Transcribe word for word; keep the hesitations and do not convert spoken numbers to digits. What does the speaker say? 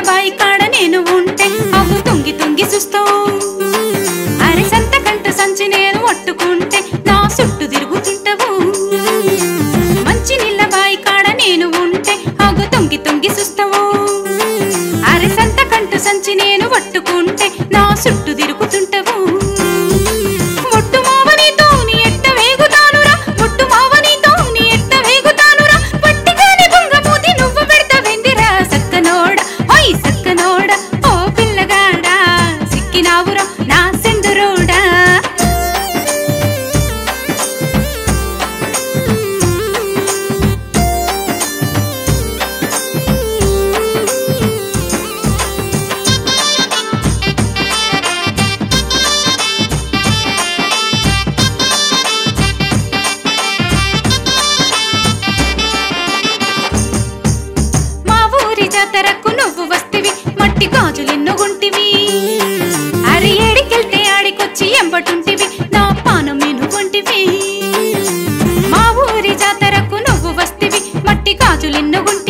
బాయి కాడ నేను ఉంటే అవు తొంగి తొంగి చూస్తావు అరే సంత కంట సంచి నేను పట్టుకుంటే నా చుట్టూ తిరుగుతుంటావు మంచి నీళ్ళ బాయి కాడ నేను ఉంటే అవు తొంగి తొంగి చూస్తావు అరే సంత కంట సంచి నేను పట్టుకుంటే నా చుట్టూ తిరుగుతుంటావు జాతరకు నువ్వు వస్తివి మట్టి గాజులెన్నో గుంటివి అరే ఏడికెళ్తే ఆడికొచ్చి ఎంబటుంటివి నా పానం ఎనుగొంటివి మా ఊరి జాతరకు నువ్వు వస్తివి మట్టి గాజులెన్నో గుంటివి